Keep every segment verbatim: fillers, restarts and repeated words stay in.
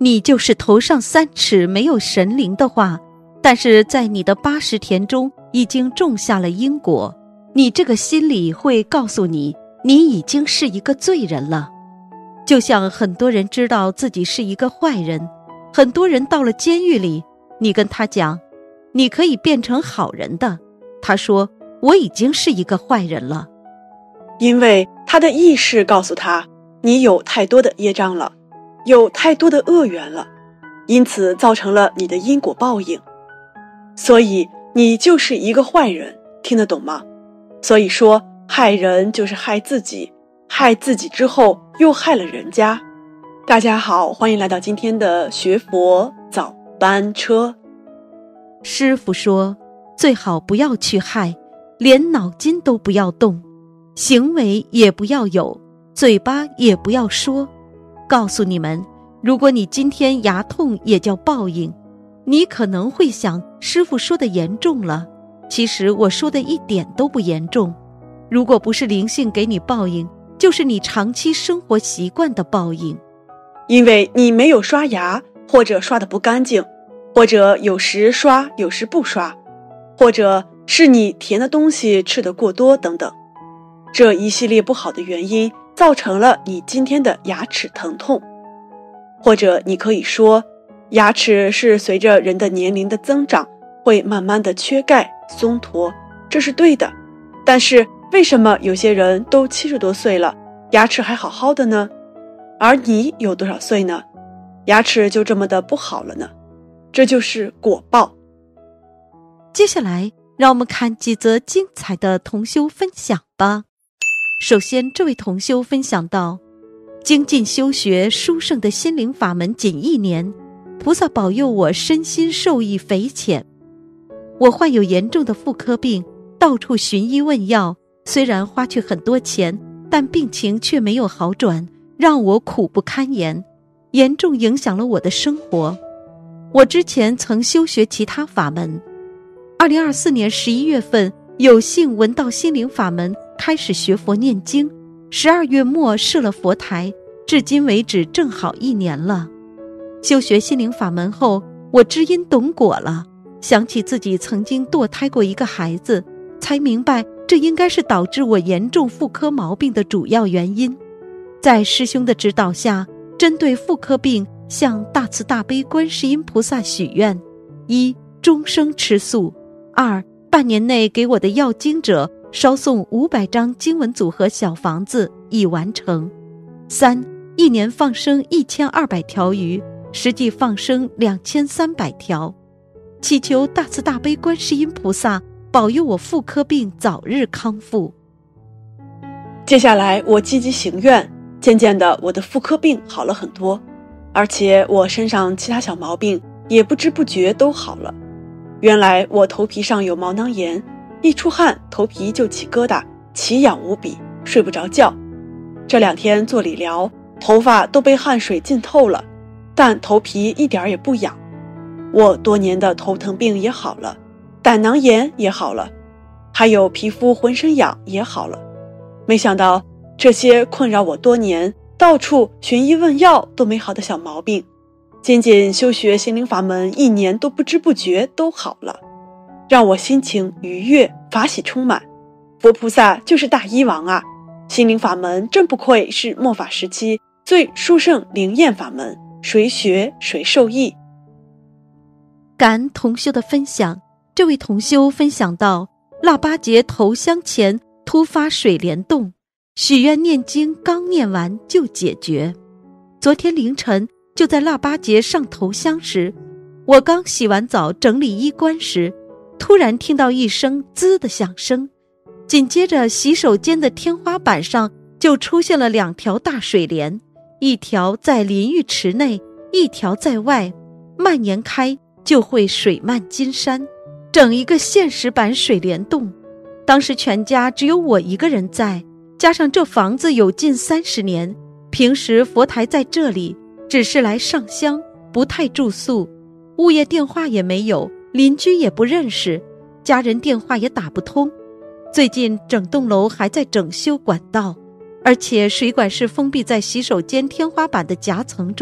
你就是头上三尺没有神灵的话，但是在你的八十田中已经种下了因果，你这个心里会告诉你，你已经是一个罪人了。就像很多人知道自己是一个坏人，很多人到了监狱里，你跟他讲，你可以变成好人的，他说，我已经是一个坏人了。 因为他的意识告诉他，你有太多的业障了，有太多的恶缘了，因此造成了你的因果报应。所以你就是一个坏人，听得懂吗？所以说害人就是害自己，害自己之后又害了人家。大家好，欢迎来到今天的学佛早班车。 师父说，最好不要去害，连脑筋都不要动，行为也不要有，嘴巴也不要说。告诉你们，如果你今天牙痛也叫报应，你可能会想，师父说的严重了，其实我说的一点都不严重。如果不是灵性给你报应，就是你长期生活习惯的报应。 因为你没有刷牙，或者刷得不干净，或者有时刷有时不刷，或者是你甜的东西吃得过多等等，这一系列不好的原因造成了你今天的牙齿疼痛。或者你可以说，牙齿是随着人的年龄的增长会慢慢的缺钙松脱，这是对的。但是为什么有些人都七十多岁了，牙齿还好好的呢？而你有多少岁呢？牙齿就这么的不好了呢？这就是果报。 接下来让我们看几则精彩的同修分享吧。首先，这位同修分享到，精进修学殊胜的心灵法门仅一年，菩萨保佑我身心受益匪浅。我患有严重的妇科病，到处寻医问药，虽然花去很多钱，但病情却没有好转，让我苦不堪言，严重影响了我的生活。我之前曾修学其他法门，二零二四年十一月份有幸闻到心灵法门，开始学佛念经，十二月末设了佛台，至今为止正好一年了。修学心灵法门后，我知因懂果了，想起自己曾经堕胎过一个孩子，才明白这应该是导致我严重妇科毛病的主要原因。在师兄的指导下，针对妇科病向大慈大悲观世音菩萨许愿：一、终生吃素；二、半年内给我的要经者烧送五百张经文组合小房子，已完成；三、一年放生一千二百条鱼，实际放生两千三百条，祈求大慈大悲观世音菩萨保佑我妇科病早日康复。 接下来我积极行愿，渐渐的我的妇科病好了很多，而且我身上其他小毛病也不知不觉都好了。原来我头皮上有毛囊炎，一出汗头皮就起疙瘩，奇痒无比，睡不着觉。这两天做理疗，头发都被汗水浸透了，但头皮一点也不痒。我多年的头疼病也好了，胆囊炎也好了，还有皮肤浑身痒也好了。没想到这些困扰我多年，到处寻医问药都没好的小毛病，仅仅修学心灵法门一年都不知不觉都好了，让我心情愉悦，法喜充满。佛菩萨就是大医王啊！心灵法门真不愧是末法时期最殊胜灵验法门，谁学谁受益。 感恩同修的分享。这位同修分享到，腊八节头香前突发水帘洞，许愿念经刚念完就解决。昨天凌晨就在腊八节上头香时，我刚洗完澡整理衣冠时，突然听到一声滋的响声，紧接着洗手间的天花板上就出现了两条大水帘，一条在淋浴池内，一条在外，蔓延开就会水漫金山，整一个现实版水帘洞。当时全家只有我一个人在，加上这房子有近三十年，平时佛台在这里，只是来上香，不太住宿，物业电话也没有，邻居也不认识，家人电话也打不通。最近整栋楼还在整修管道，而且水管是封闭在洗手间天花板的夹层中，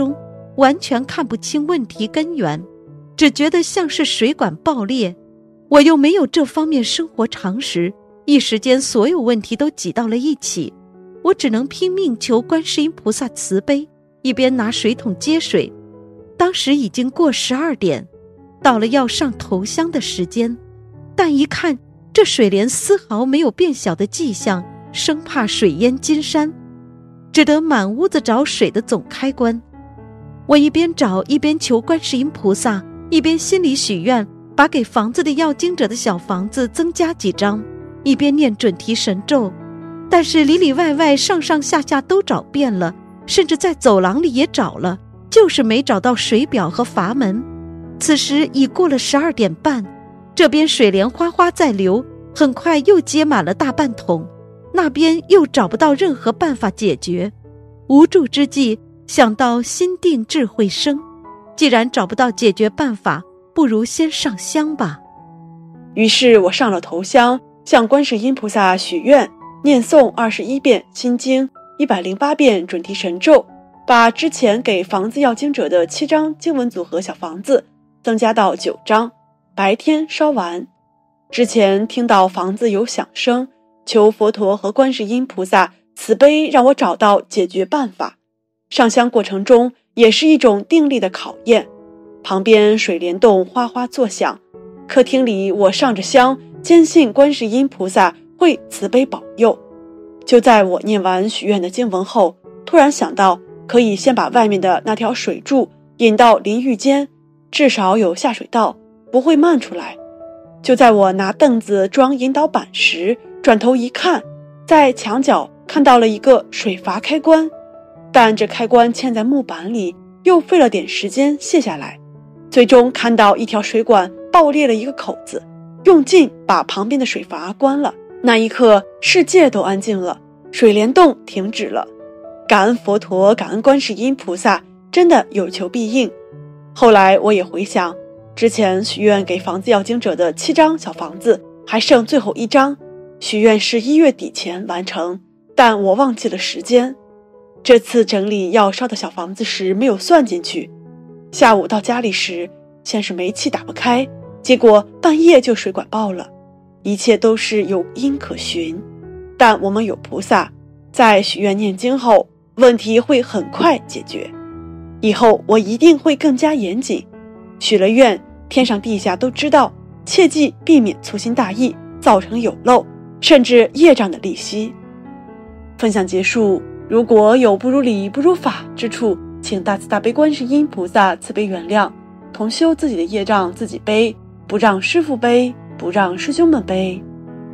完全看不清问题根源，只觉得像是水管爆裂。我又没有这方面生活常识，一时间所有问题都挤到了一起，我只能拼命求观世音菩萨慈悲，一边拿水桶接水。当时已经过十二点，到了要上头香的时间，但一看这水帘丝毫没有变小的迹象，生怕水淹金山，只得满屋子找水的总开关。我一边找一边求观世音菩萨，一边心里许愿，把给房子的要经者的小房子增加几张，一边念准提神咒。但是里里外外上上下下都找遍了，甚至在走廊里也找了，就是没找到水表和阀门。此时已过了十二点半，这边水帘哗哗在流，很快又接满了大半桶，那边又找不到任何办法解决。无助之际，想到心定智慧生，既然找不到解决办法，不如先上香吧。 于是我上了头香，向观世音菩萨许愿，念诵二十一遍心经，一百零八遍准提神咒，把之前给房子要经者的七张经文组合小房子增加到九张，白天烧完。之前听到房子有响声，求佛陀和观世音菩萨慈悲，让我找到解决办法。上香过程中也是一种定力的考验，旁边水帘洞哗哗作响，客厅里我上着香，坚信观世音菩萨会慈悲保佑。就在我念完许愿的经文后，突然想到可以先把外面的那条水柱引到淋浴间，至少有下水道，不会漫出来。就在我拿凳子装引导板时，转头一看，在墙角看到了一个水阀开关，但这开关嵌在木板里，又费了点时间卸下来，最终看到一条水管爆裂了一个口子，用劲把旁边的水阀关了。那一刻世界都安静了，水帘洞停止了。感恩佛陀，感恩观世音菩萨，真的有求必应。后来我也回想，之前许愿给房子要经者的七张小房子还剩最后一张，许愿是一月底前完成，但我忘记了时间。这次整理要烧的小房子时没有算进去。下午到家里时，先是煤气打不开，结果半夜就水管爆了。一切都是有因可循，但我们有菩萨，在许愿念经后，问题会很快解决。以后我一定会更加严谨，许了愿，天上地下都知道，切记避免粗心大意，造成有漏，甚至业障的利息。分享结束，如果有不如理不如法之处，请大慈大悲观世音菩萨慈悲原谅，同修自己的业障自己背，不让师父背，不让师兄们背。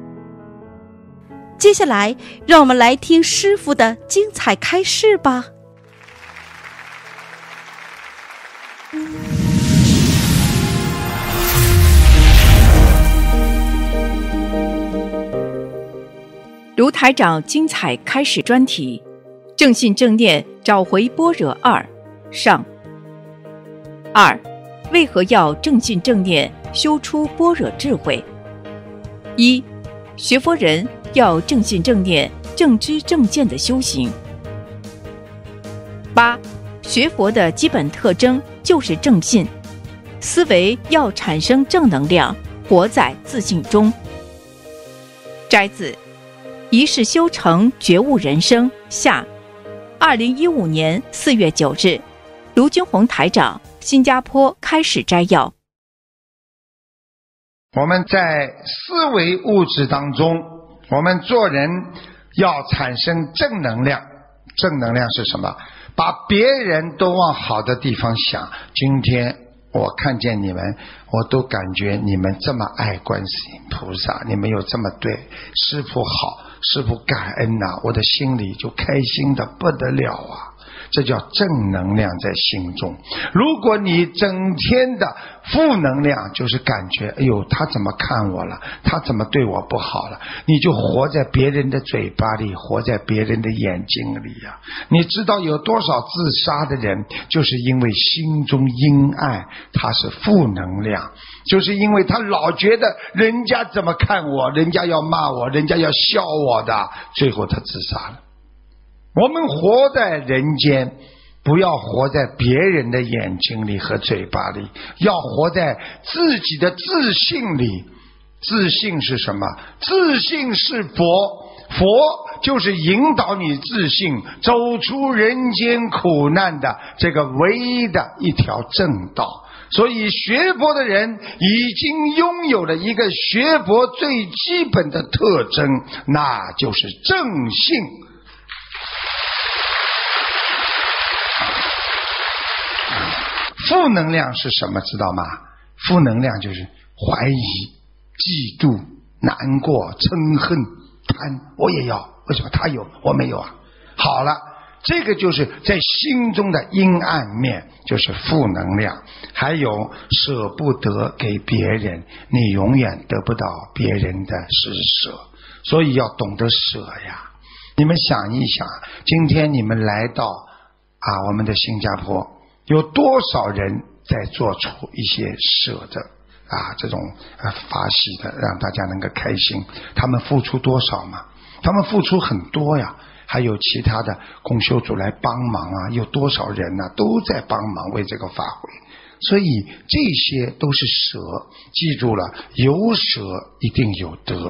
接下来让我们来听师父的精彩开示吧。 卢台长精彩开始专题，正信正念找回般若二上。二，为何要正信正念修出般若智慧？一，学佛人要正信正念正知正见的修行。八，学佛的基本特征就是正信，思维要产生正能量，活在自信中。摘自一世修成觉悟人生下，二零一五年四月九日，卢军宏台长新加坡开始摘要。 我们在思维物质当中，我们做人要产生正能量。正能量是什么？把别人都往好的地方想。今天我看见你们，我都感觉你们这么爱观世音菩萨，你们有这么对师父好，师父感恩呐、啊，我的心里就开心的不得了啊！这叫正能量在心中。如果你整天的负能量，就是感觉哎呦他怎么看我了，他怎么对我不好了，你就活在别人的嘴巴里，活在别人的眼睛里呀、啊。你知道有多少自杀的人，就是因为心中阴暗，他是负能量，就是因为他老觉得人家怎么看我，人家要骂我，人家要笑我的，最后他自杀了。我们活在人间， 不要活在别人的眼睛里和嘴巴里，要活在自己的自信里。自信是什么？自信是佛，佛就是引导你自信走出人间苦难的这个唯一的一条正道。所以学佛的人已经拥有了一个学佛最基本的特征，那就是正信。负能量是什么知道吗？负能量就是怀疑、嫉妒、难过、嗔恨、贪。我也要，为什么他有我没有啊？好了，这个就是在心中的阴暗面，就是负能量。还有舍不得给别人，你永远得不到别人的施舍，所以要懂得舍呀。你们想一想，今天你们来到啊我们的新加坡，有多少人在做出一些舍的啊这种啊法喜的，让大家能够开心，他们付出多少嘛？他们付出很多呀。还有其他的共修组来帮忙啊，有多少人呢、啊、都在帮忙为这个法会。所以这些都是舍，记住了，有舍一定有得。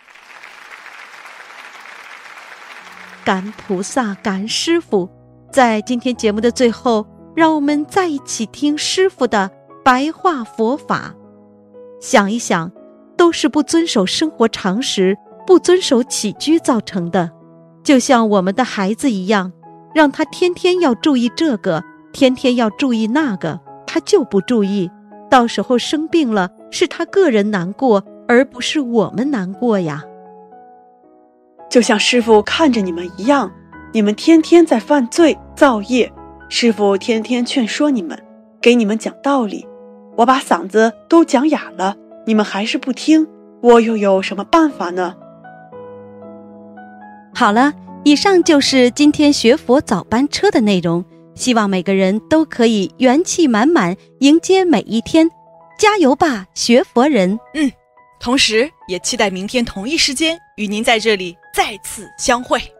感菩萨，感师父。在今天节目的最后，让我们再一起听师父的白话佛法。想一想，都是不遵守生活常识，不遵守起居造成的。就像我们的孩子一样，让他天天要注意这个，天天要注意那个，他就不注意，到时候生病了，是他个人难过，而不是我们难过呀。 就像师父看着你们一样，你们天天在犯罪造业，师父天天劝说你们，给你们讲道理，我把嗓子都讲哑了，你们还是不听，我又有什么办法呢？ 好了，以上就是今天学佛早班车的内容，希望每个人都可以元气满满迎接每一天，加油吧，学佛人！ 嗯，同时也期待明天同一时间与您在这里再次相会。